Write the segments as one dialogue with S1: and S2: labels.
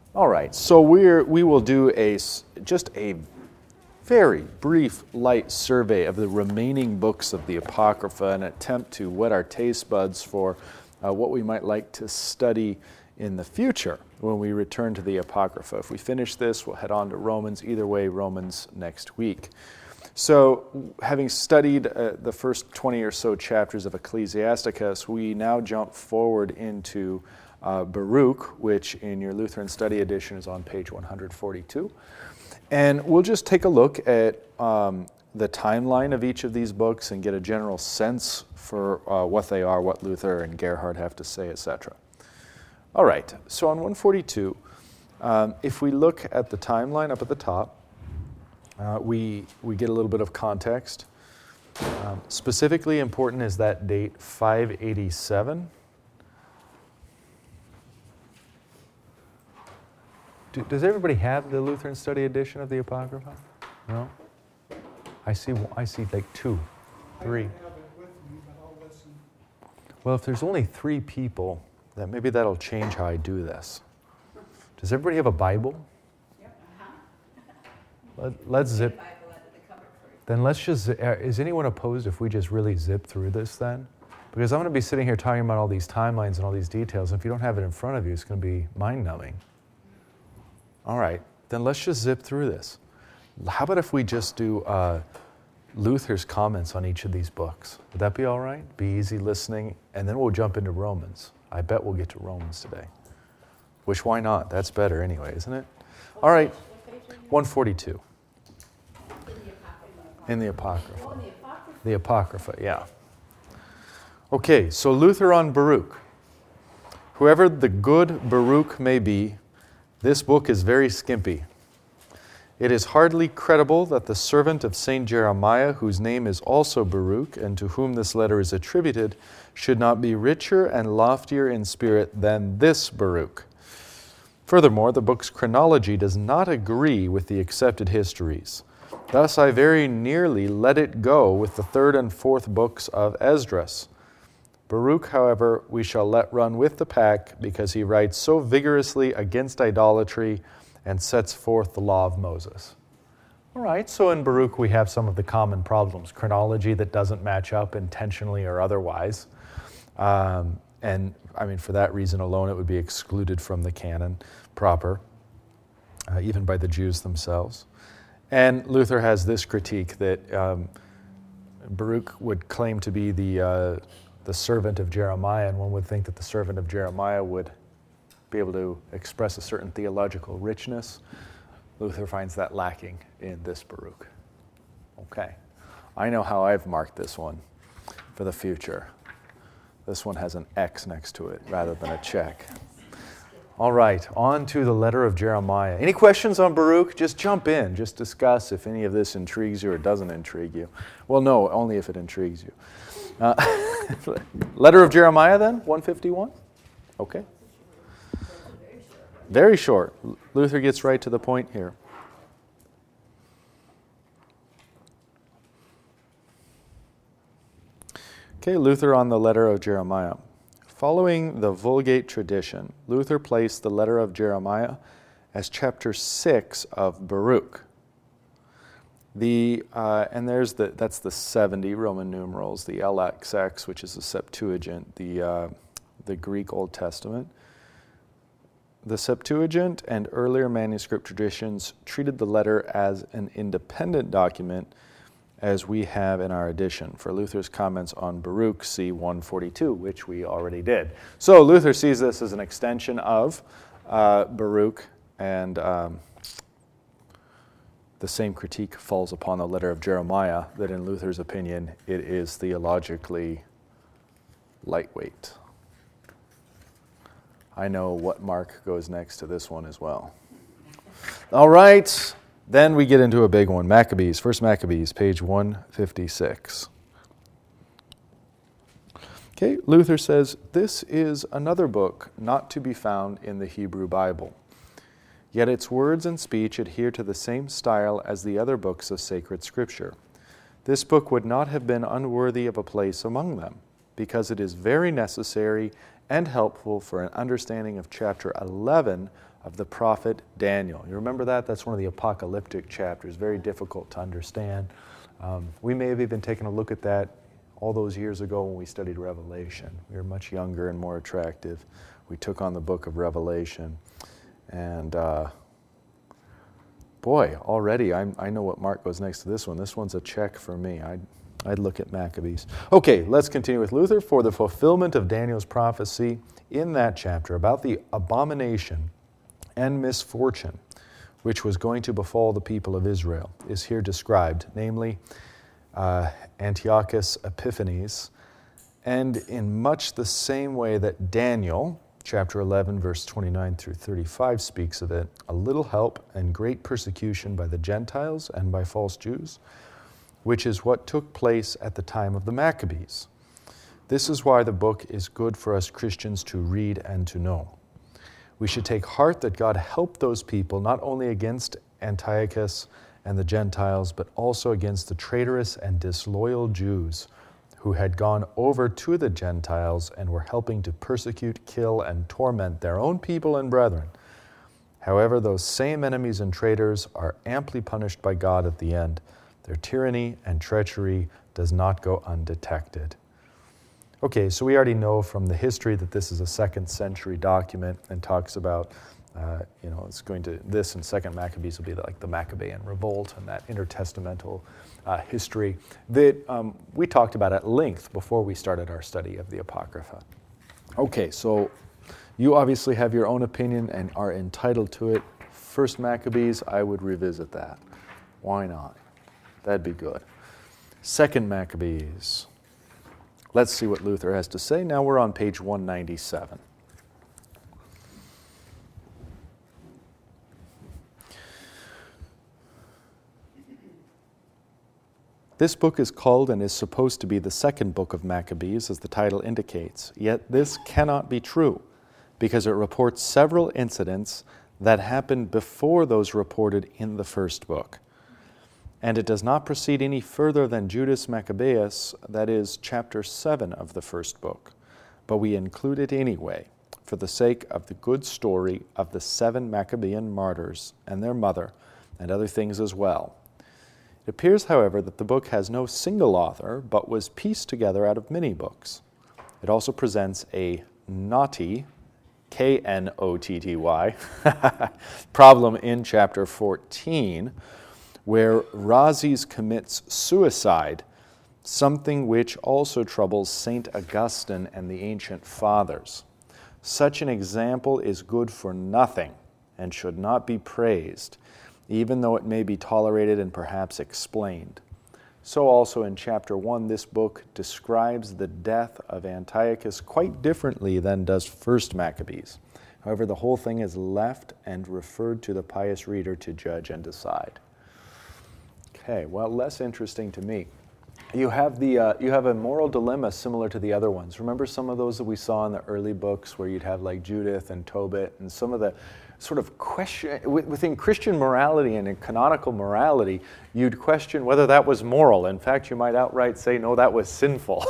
S1: All right, so we will do just a very brief, light survey of the remaining books of the Apocrypha, an attempt to whet our taste buds for what we might like to study in the future when we return to the Apocrypha. If we finish this, we'll head on to Romans. Either way, Romans next week. So, having studied the first 20 or so chapters of Ecclesiasticus, we now jump forward into Baruch, which in your Lutheran Study Edition is on page 142. And we'll just take a look at the timeline of each of these books and get a general sense for what they are, what Luther and Gerhard have to say, etc. All right, so on 142, if we look at the timeline up at the top, we get a little bit of context. Specifically important is that date 587. Does everybody have the Lutheran Study Edition of the Apocrypha? No? I see like 2, 3.
S2: I have it with me, but I'll listen.
S1: Well, if there's only 3 people, then maybe that'll change how I do this. Does everybody have a Bible? Let's zip. Then let's just, is anyone opposed if we just really zip through this then? Because I'm going to be sitting here talking about all these timelines and all these details. And if you don't have it in front of you, it's going to be mind-numbing. All right, then let's just zip through this. How about if we just do Luther's comments on each of these books? Would that be all right? Be easy listening, and then we'll jump into Romans. I bet we'll get to Romans today. Which, why not? That's better anyway, isn't it? All right, 142. In the Apocrypha. The Apocrypha, yeah. Okay, so Luther on Baruch. Whoever the good Baruch may be, this book is very skimpy. It is hardly credible that the servant of Saint Jeremiah, whose name is also Baruch, and to whom this letter is attributed, should not be richer and loftier in spirit than this Baruch. Furthermore, the book's chronology does not agree with the accepted histories. Thus, I very nearly let it go with the 3rd and 4th books of Esdras. Baruch, however, we shall let run with the pack because he writes so vigorously against idolatry and sets forth the law of Moses. All right, so in Baruch we have some of the common problems. Chronology that doesn't match up intentionally or otherwise. And I mean, for that reason alone, it would be excluded from the canon proper, even by the Jews themselves. And Luther has this critique that Baruch would claim to be the servant of Jeremiah, and one would think that the servant of Jeremiah would be able to express a certain theological richness. Luther finds that lacking in this Baruch. Okay, I know how I've marked this one for the future. This one has an X next to it rather than a check. All right, on to the letter of Jeremiah. Any questions on Baruch? Just jump in. Just discuss if any of this intrigues you or doesn't intrigue you. Well, no, only if it intrigues you. Letter of Jeremiah then, 151? Okay. Very short. Luther gets right to the point here. Okay, Luther on the letter of Jeremiah. Following the Vulgate tradition, Luther placed the letter of Jeremiah as chapter 6 of Baruch. That's the 70 Roman numerals, the LXX, which is the Septuagint, the Greek Old Testament. The Septuagint and earlier manuscript traditions treated the letter as an independent document, as we have in our edition. For Luther's comments on Baruch, see 142, which we already did. So Luther sees this as an extension of Baruch, and the same critique falls upon the letter of Jeremiah, that in Luther's opinion, it is theologically lightweight. I know what mark goes next to this one as well. All right, then we get into a big one. Maccabees, First Maccabees, page 156. Okay, Luther says, this is another book not to be found in the Hebrew Bible. Yet its words and speech adhere to the same style as the other books of sacred Scripture. This book would not have been unworthy of a place among them, because it is very necessary and helpful for an understanding of chapter 11 of the prophet Daniel. You remember that? That's one of the apocalyptic chapters, very difficult to understand. We may have even taken a look at that all those years ago when we studied Revelation. We were much younger and more attractive. We took on the book of Revelation. And boy, already I know what mark goes next to this one. This one's a check for me. I'd look at Maccabees. Okay, let's continue with Luther. For the fulfillment of Daniel's prophecy in that chapter about the abomination and misfortune which was going to befall the people of Israel is here described, namely Antiochus Epiphanes, and in much the same way that Daniel, chapter 11, verse 29 through 35 speaks of it, a little help and great persecution by the Gentiles and by false Jews, which is what took place at the time of the Maccabees. This is why the book is good for us Christians to read and to know. We should take heart that God helped those people not only against Antiochus and the Gentiles, but also against the traitorous and disloyal Jews who had gone over to the Gentiles and were helping to persecute, kill, and torment their own people and brethren. However, those same enemies and traitors are amply punished by God at the end. Their tyranny and treachery does not go undetected. Okay, so we already know from the history that this is a 2nd century document and talks about, it's going to, this and 2nd Maccabees will be like the Maccabean revolt and that intertestamental history that we talked about at length before we started our study of the Apocrypha. Okay, so you obviously have your own opinion and are entitled to it. 1st Maccabees, I would revisit that. Why not? That'd be good. 2nd Maccabees. Let's see what Luther has to say. Now we're on page 197. This book is called and is supposed to be the 2nd book of Maccabees, as the title indicates. Yet this cannot be true, because it reports several incidents that happened before those reported in the 1st book. And it does not proceed any further than Judas Maccabeus, that is, chapter 7 of the 1st book. But we include it anyway, for the sake of the good story of the 7 Maccabean martyrs and their mother, and other things as well. It appears, however, that the book has no single author, but was pieced together out of many books. It also presents a knotty, Knotty, problem in chapter 14, where Rhazes commits suicide, something which also troubles St. Augustine and the ancient fathers. Such an example is good for nothing and should not be praised, even though it may be tolerated and perhaps explained. So also in chapter 1, this book describes the death of Antiochus quite differently than does 1st Maccabees. However, the whole thing is left and referred to the pious reader to judge and decide. Okay, well, less interesting to me. You have a moral dilemma similar to the other ones. Remember some of those that we saw in the early books where you'd have like Judith and Tobit and some of the sort of question within Christian morality and in canonical morality, you'd question whether that was moral. In fact, you might outright say, no, that was sinful.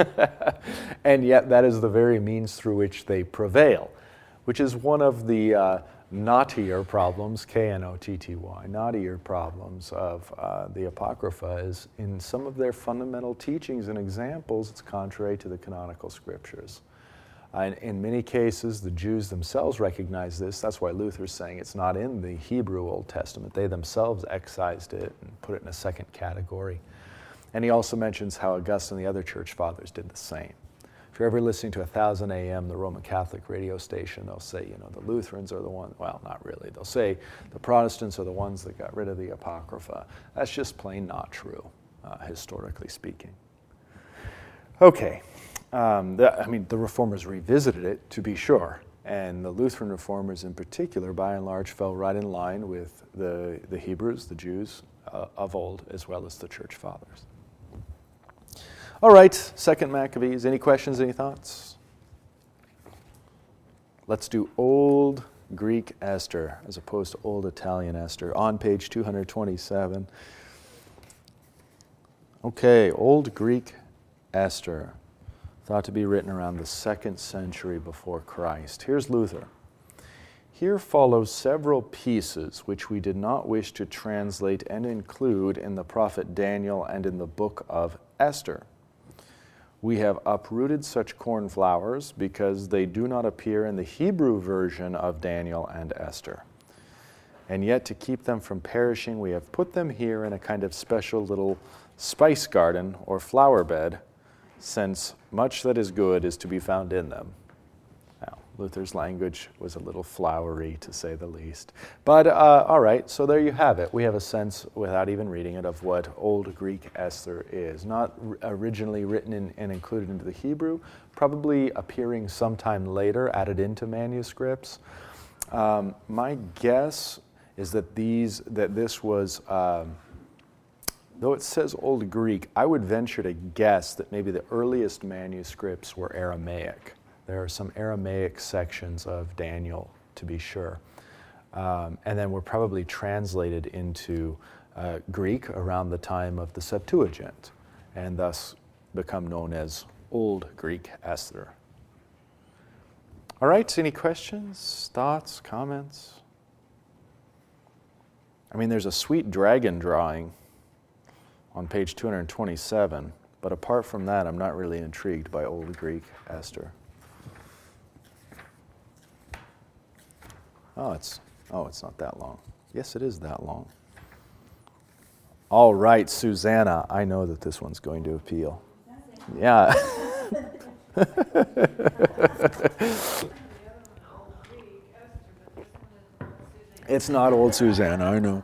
S1: And yet that is the very means through which they prevail, which is one of the knottier problems, Knotty, knottier problems of the Apocrypha is in some of their fundamental teachings and examples, it's contrary to the canonical scriptures. And in many cases, the Jews themselves recognize this. That's why Luther's saying it's not in the Hebrew Old Testament. They themselves excised it and put it in a 2nd category. And he also mentions how Augustine and the other church fathers did the same. If you're ever listening to 1000 AM, the Roman Catholic radio station, they'll say, the Lutherans are the ones, well, not really. They'll say the Protestants are the ones that got rid of the Apocrypha. That's just plain not true, historically speaking. Okay. The Reformers revisited it, to be sure, and the Lutheran Reformers in particular, by and large, fell right in line with the Hebrews, the Jews of old, as well as the Church Fathers. All right, 2nd Maccabees. Any questions, any thoughts? Let's do Old Greek Esther as opposed to Old Italian Esther on page 227. Okay, Old Greek Esther, thought to be written around the 2nd century before Christ. Here's Luther. Here follow several pieces which we did not wish to translate and include in the prophet Daniel and in the book of Esther. We have uprooted such cornflowers because they do not appear in the Hebrew version of Daniel and Esther. And yet, to keep them from perishing, we have put them here in a kind of special little spice garden or flower bed, since much that is good is to be found in them. Now, Luther's language was a little flowery, to say the least. But, all right, so there you have it. We have a sense, without even reading it, of what Old Greek Esther is. Not originally written in and included into the Hebrew, probably appearing sometime later, added into manuscripts. My guess is that this was, though it says Old Greek, I would venture to guess that maybe the earliest manuscripts were Aramaic. There are some Aramaic sections of Daniel, to be sure. And then were probably translated into Greek around the time of the Septuagint, and thus become known as Old Greek Esther. All right, any questions, thoughts, comments? I mean, there's a sweet dragon drawing on page 227, but apart from that, I'm not really intrigued by Old Greek Esther. Oh, it's not that long. Yes, it is that long. All right, Susanna, I know that this one's going to appeal. Yeah. It's not old Susanna, I know.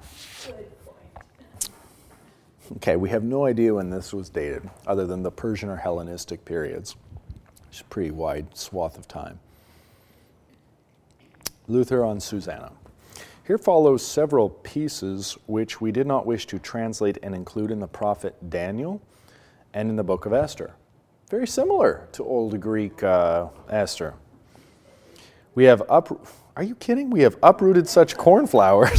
S1: Okay, we have no idea when this was dated, other than the Persian or Hellenistic periods. It's a pretty wide swath of time. Luther on Susanna. Here follows several pieces which we did not wish to translate and include in the prophet Daniel and in the book of Esther. Very similar to Old Greek Esther. Are you kidding? We have uprooted such cornflowers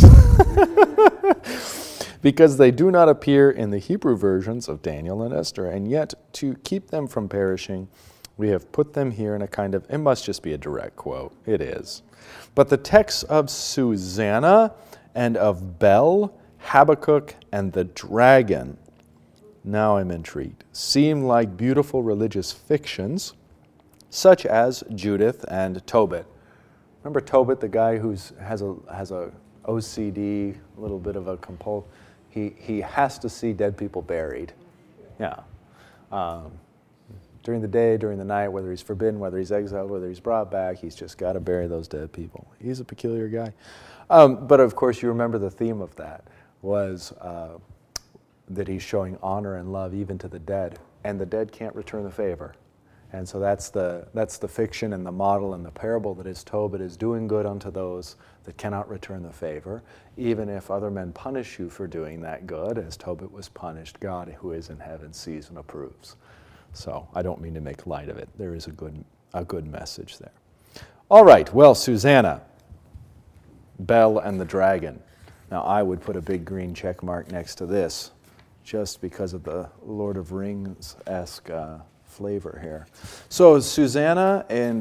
S1: because they do not appear in the Hebrew versions of Daniel and Esther, and yet to keep them from perishing, we have put them here in a kind of, it must just be a direct quote. It is. But the texts of Susanna and of Bel, Habakkuk, and the dragon, now I'm intrigued, seem like beautiful religious fictions, such as Judith and Tobit. Remember Tobit, the guy who has a OCD, a little bit of a compulsion? He has to see dead people buried. Yeah. During the day, during the night, whether he's forbidden, whether he's exiled, whether he's brought back, he's just got to bury those dead people. He's a peculiar guy. But of course, you remember the theme of that was that he's showing honor and love even to the dead, and the dead can't return the favor. And so that's the fiction and the model and the parable that is Tobit is doing good unto those that cannot return the favor. Even if other men punish you for doing that good, as Tobit was punished, God who is in heaven sees and approves. So I don't mean to make light of it. There is a good message there. All right, well, Susanna, Bel and the dragon. Now I would put a big green check mark next to this just because of the Lord of Rings-esque flavor here. So Susanna and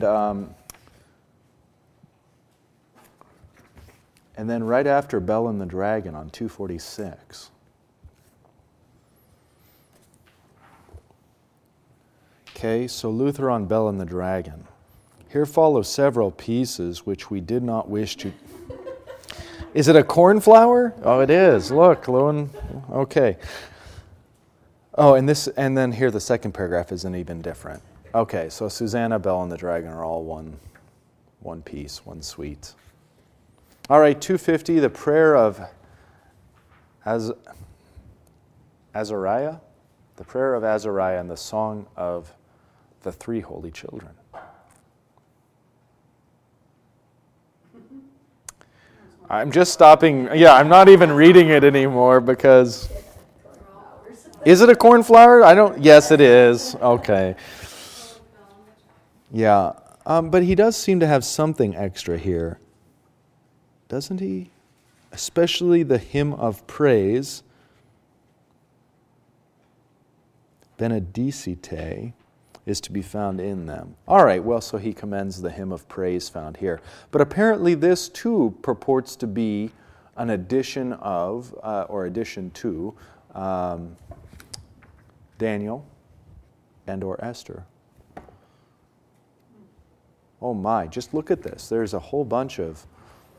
S1: then right after Bel and the Dragon on 246. Okay, so Luther on Bel and the Dragon. Here follow several pieces which we did not wish to... Is it a cornflower? Oh, it is. Look, okay. Oh, and then here the second paragraph isn't even different. Okay, so Susanna, Bel, and the Dragon are all one piece, one suite. All right, 250, the prayer of Azariah, the prayer of Azariah and the song of the three holy children. I'm just stopping. Yeah, I'm not even reading it anymore because... Is it a cornflower? Yes, it is. Okay. Yeah, but he does seem to have something extra here, doesn't he? Especially the hymn of praise, Benedicite, is to be found in them. All right, well, so he commends the hymn of praise found here. But apparently this too purports to be an addition of, or addition to, Daniel and or Esther. Oh my, just look at this. There's a whole bunch of,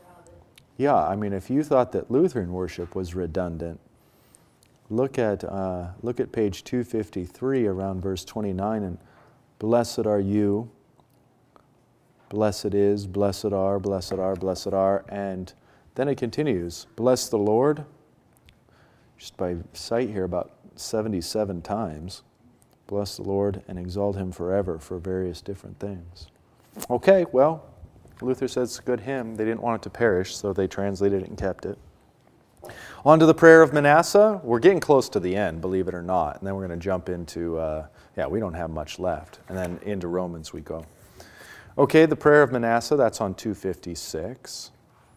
S1: if you thought that Lutheran worship was redundant, look at page 253 around verse 29, and blessed are you, blessed is, blessed are, blessed are, blessed are, and then it continues, bless the Lord, just by sight here about 77 times, bless the Lord and exalt him forever for various different things. Okay, well, Luther says it's a good hymn. They didn't want it to perish, so they translated it and kept it. On to the prayer of Manasseh. We're getting close to the end, believe it or not. And then we're going to jump into, we don't have much left. And then into Romans we go. Okay, the prayer of Manasseh, that's on 256.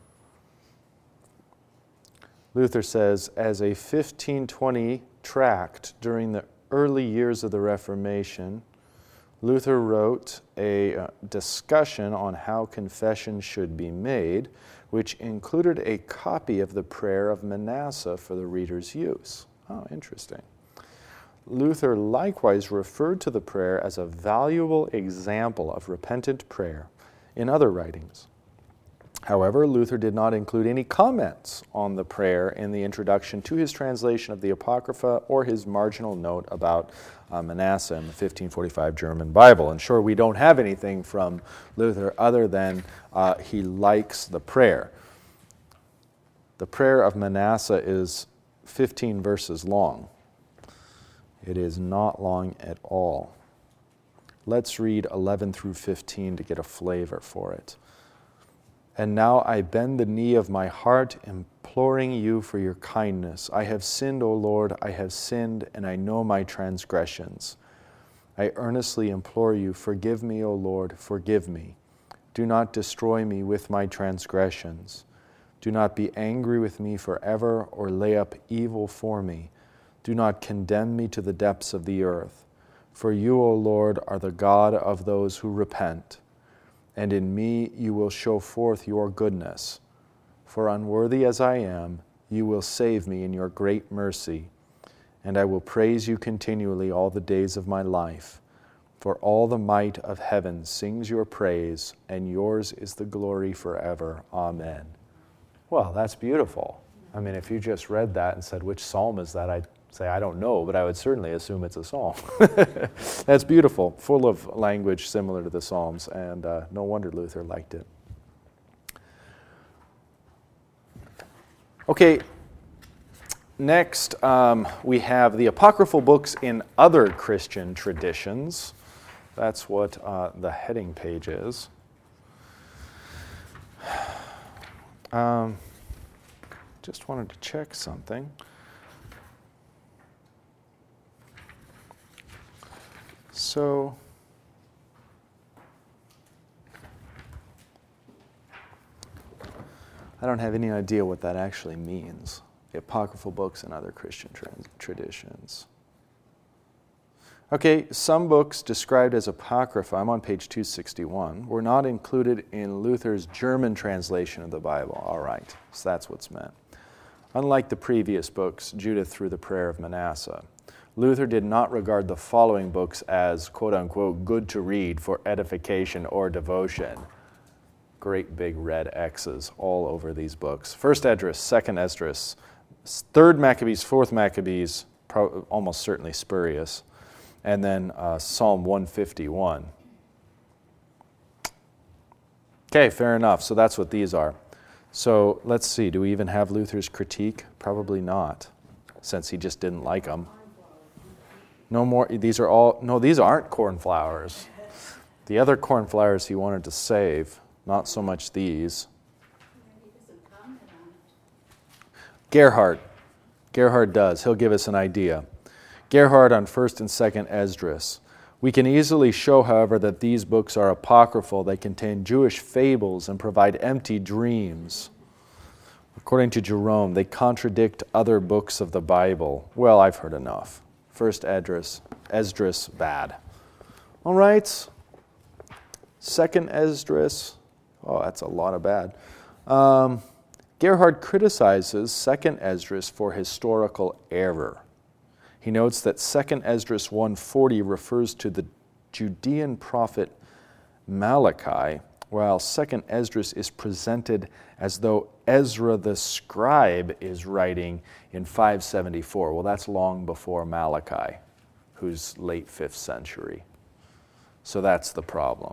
S1: Luther says, as a 1520 tract during the early years of the Reformation, Luther wrote a discussion on how confession should be made, which included a copy of the prayer of Manasseh for the reader's use. Oh, interesting. Luther likewise referred to the prayer as a valuable example of repentant prayer in other writings. However, Luther did not include any comments on the prayer in the introduction to his translation of the Apocrypha or his marginal note about Manasseh in the 1545 German Bible. And sure, we don't have anything from Luther other than he likes the prayer. The prayer of Manasseh is 15 verses long. It is not long at all. Let's read 11 through 15 to get a flavor for it. And now I bend the knee of my heart, imploring you for your kindness. I have sinned, O Lord, I have sinned, and I know my transgressions. I earnestly implore you, forgive me, O Lord, forgive me. Do not destroy me with my transgressions. Do not be angry with me forever, or lay up evil for me. Do not condemn me to the depths of the earth. For you, O Lord, are the God of those who repent. And in me you will show forth your goodness. For unworthy as I am, you will save me in your great mercy, and I will praise you continually all the days of my life. For all the might of heaven sings your praise, and yours is the glory forever. Amen. Well, that's beautiful. I mean, if you just read that and said, which psalm is that? I'd say, I don't know, but I would certainly assume it's a psalm. That's beautiful, full of language similar to the Psalms, and no wonder Luther liked it. Okay, next we have the apocryphal books in other Christian traditions. That's what the heading page is. Just wanted to check something. So, I don't have any idea what that actually means. The apocryphal books and other Christian traditions. Okay, some books described as apocrypha, I'm on page 261, were not included in Luther's German translation of the Bible. All right, so that's what's meant. Unlike the previous books, Judith through the prayer of Manasseh, Luther did not regard the following books as, quote-unquote, good to read for edification or devotion. Great big red X's all over these books. First Esdras, Second Esdras, Third Maccabees, Fourth Maccabees, almost certainly spurious, and then Psalm 151. Okay, fair enough. So that's what these are. So let's see. Do we even have Luther's critique? Probably not, since he just didn't like them. No more. These aren't cornflowers. The other cornflowers he wanted to save, not so much these. Gerhard does. He'll give us an idea. Gerhard on 1st and 2nd Esdras. We can easily show, however, that these books are apocryphal. They contain Jewish fables and provide empty dreams. According to Jerome, they contradict other books of the Bible. Well, I've heard enough. First Esdras, bad. All right. Second Esdras. Oh, that's a lot of bad. Gerhard criticizes Second Esdras for historical error. He notes that Second Esdras 1:40 refers to the Judean prophet Malachi, while Second Esdras is presented as though Ezra the scribe is writing in 574. Well, that's long before Malachi, who's late 5th century. So that's the problem.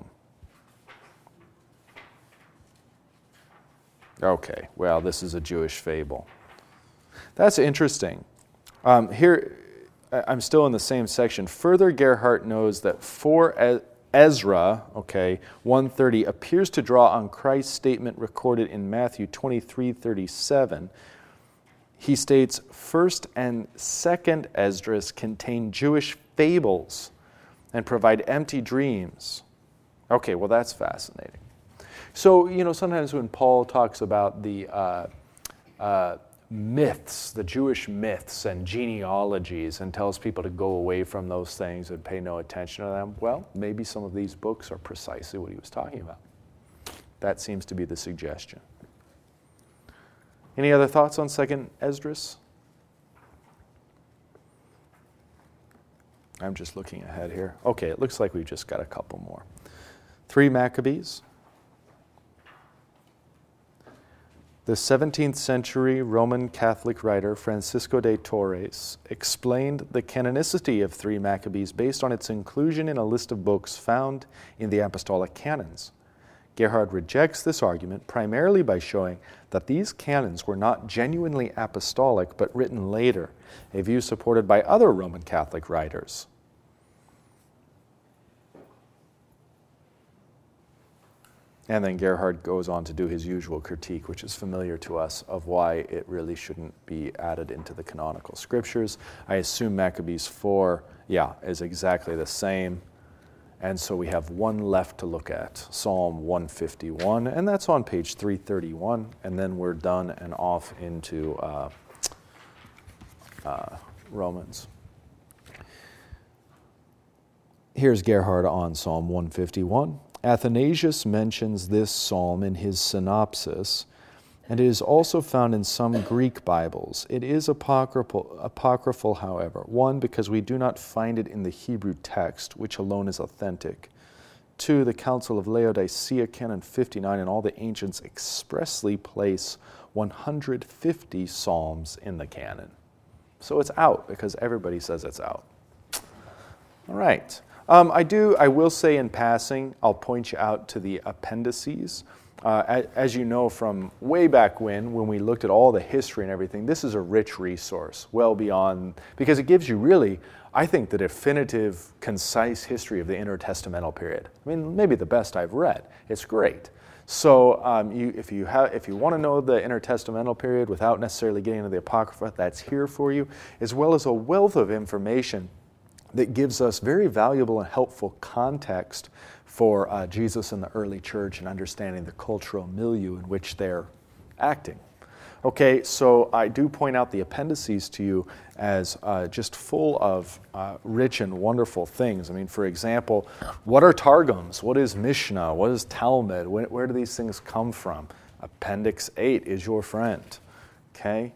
S1: Okay, well, this is a Jewish fable. That's interesting. Here, I'm still in the same section. Further, Gerhardt knows that for Ezra, 1:30, appears to draw on Christ's statement recorded in Matthew 23:37. He states, 1st and 2nd Esdras contain Jewish fables and provide empty dreams. Okay, well, that's fascinating. So, sometimes when Paul talks about the myths, the Jewish myths and genealogies, and tells people to go away from those things and pay no attention to them, well, maybe some of these books are precisely what he was talking about. That seems to be the suggestion. Any other thoughts on 2nd Esdras? I'm just looking ahead here. Okay, it looks like we've just got a couple more. 3 Maccabees. The 17th century Roman Catholic writer Francisco de Torres explained the canonicity of 3 Maccabees based on its inclusion in a list of books found in the apostolic canons. Gerhard rejects this argument primarily by showing that these canons were not genuinely apostolic but written later, a view supported by other Roman Catholic writers. And then Gerhard goes on to do his usual critique, which is familiar to us, of why it really shouldn't be added into the canonical scriptures. I assume Maccabees 4, is exactly the same. And so we have one left to look at, Psalm 151, and that's on page 331, and then we're done and off into Romans. Here's Gerhard on Psalm 151. Athanasius mentions this psalm in his synopsis, and it is also found in some Greek Bibles. It is apocryphal, however. 1, because we do not find it in the Hebrew text, which alone is authentic. 2, the Council of Laodicea, Canon 59, and all the ancients expressly place 150 psalms in the canon. So it's out, because everybody says it's out. All right. I will say in passing, I'll point you out to the appendices. As you know from way back when we looked at all the history and everything, this is a rich resource, well beyond, because it gives you really, I think, the definitive, concise history of the intertestamental period. I mean, maybe the best I've read. It's great. So if you want to know the intertestamental period without necessarily getting into the Apocrypha, that's here for you, as well as a wealth of information that gives us very valuable and helpful context for Jesus and the early church and understanding the cultural milieu in which they're acting. Okay, so I do point out the appendices to you as just full of rich and wonderful things. I mean, for example, what are Targums? What is Mishnah? What is Talmud? Where do these things come from? Appendix 8 is your friend. Okay?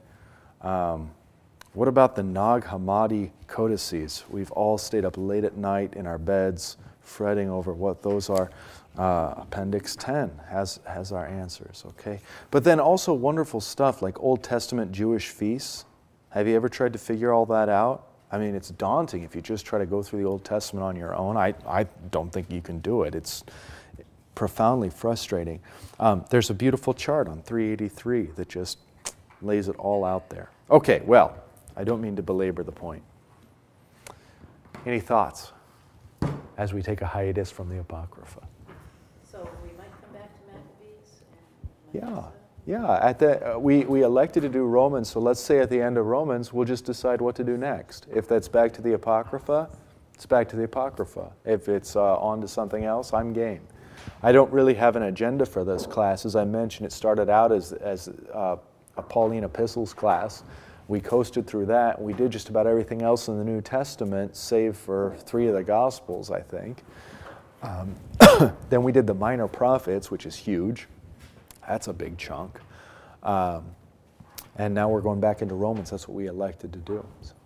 S1: What about the Nag Hammadi codices? We've all stayed up late at night in our beds, fretting over what those are. Appendix 10 has our answers, okay? But then also wonderful stuff like Old Testament Jewish feasts. Have you ever tried to figure all that out? I mean, it's daunting if you just try to go through the Old Testament on your own. I don't think you can do it. It's profoundly frustrating. There's a beautiful chart on 383 that just lays it all out there. Okay, well, I don't mean to belabor the point. Any thoughts as we take a hiatus from the Apocrypha?
S3: So we might come back to Maccabees?
S1: Yeah. We elected to do Romans, so let's say at the end of Romans, we'll just decide what to do next. If that's back to the Apocrypha, it's back to the Apocrypha. If it's on to something else, I'm game. I don't really have an agenda for this class. As I mentioned, it started out as a Pauline epistles class. We coasted through that. We did just about everything else in the New Testament, save for 3 of the Gospels, I think. Then we did the Minor Prophets, which is huge. That's a big chunk. And now we're going back into Romans. That's what we elected to do. So.